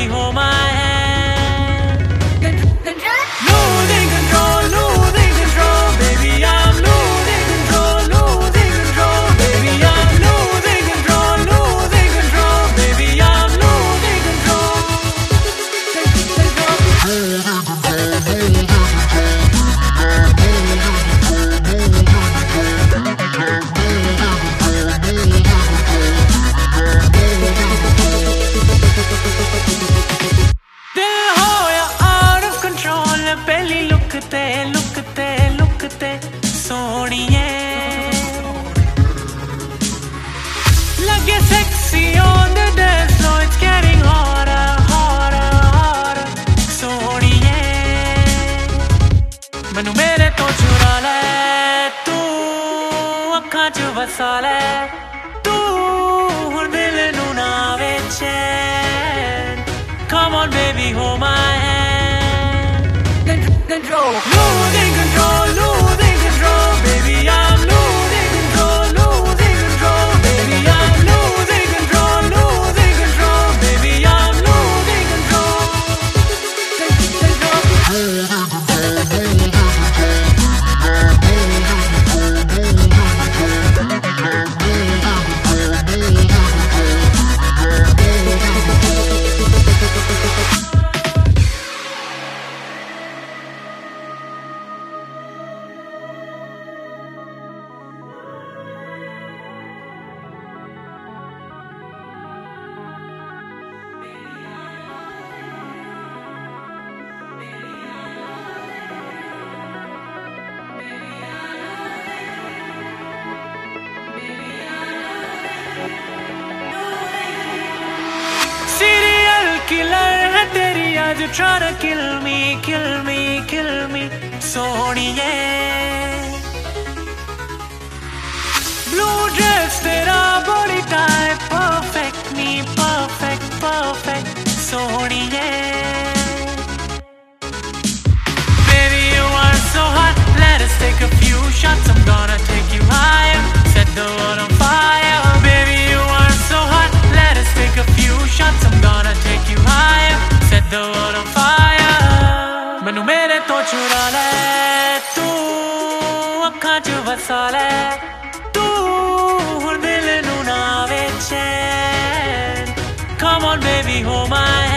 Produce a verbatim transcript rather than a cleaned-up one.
baby, hold my hand. Losing control, losing control, baby, I'm losing control, losing control, baby, I'm losing control, losing control, baby, I'm losing control. पहली लुकते लुकते लुकते सोनिए लगे sexy on the dance floor, it's getting harder, harder, harder. सोनिए मैनू मेरे तो चुरा ले तू अखां च वसा ले तू हुण दिल नू ना वेचे. Come on baby, hold my hand. Control. Losing control, losing control, baby, I'm losing control, losing control, baby, I'm losing control, losing control, baby, I'm losing control. Killer है तेरी आज trying to kill me, kill me, kill me, सोनिए. Blue dress तेरा body type perfect me, perfect, perfect, सोनिए. Baby you are so hot, let us take a few shots, I'm gonna take you higher, set the world on fire. Baby you are so hot, let us take a few shots, I'm gonna take you higher, set the world on fire. मैनू मेरे तो चुरा ले तू अखां च वसा ले तू हुण दिल नू ना वेचे. Come on baby, hold my hand.